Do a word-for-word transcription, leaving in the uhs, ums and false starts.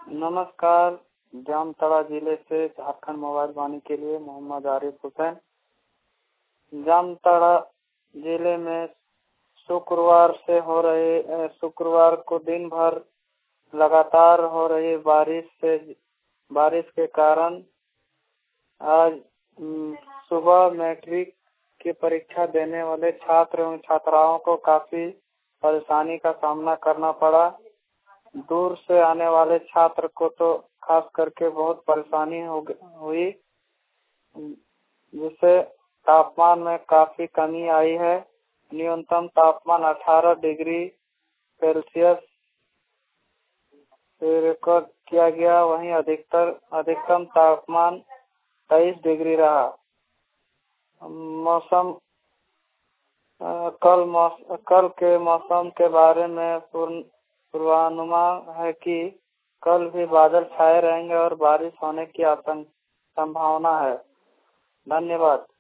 नमस्कार। जामताड़ा जिले से झारखंड मोबाइल वाणी के लिए मोहम्मद आरिफ हुसैन। जामताड़ा जिले में शुक्रवार से हो रहे शुक्रवार को दिन भर लगातार हो रही बारिश से बारिश के कारण आज सुबह मैट्रिक की परीक्षा देने वाले छात्र एवं छात्राओं को काफी परेशानी का सामना करना पड़ा। दूर से आने वाले छात्र को तो खास करके बहुत परेशानी हो हुई, जिससे तापमान में काफी कमी आई है। न्यूनतम तापमान अठारह डिग्री सेल्सियस रिकॉर्ड किया गया, वहीं अधिकतर अधिकतम तापमान तेईस डिग्री रहा। मौसम कल मौस, कल के मौसम के बारे में पूर्वानुमान है कि कल भी बादल छाए रहेंगे और बारिश होने की आशंका संभावना है। धन्यवाद।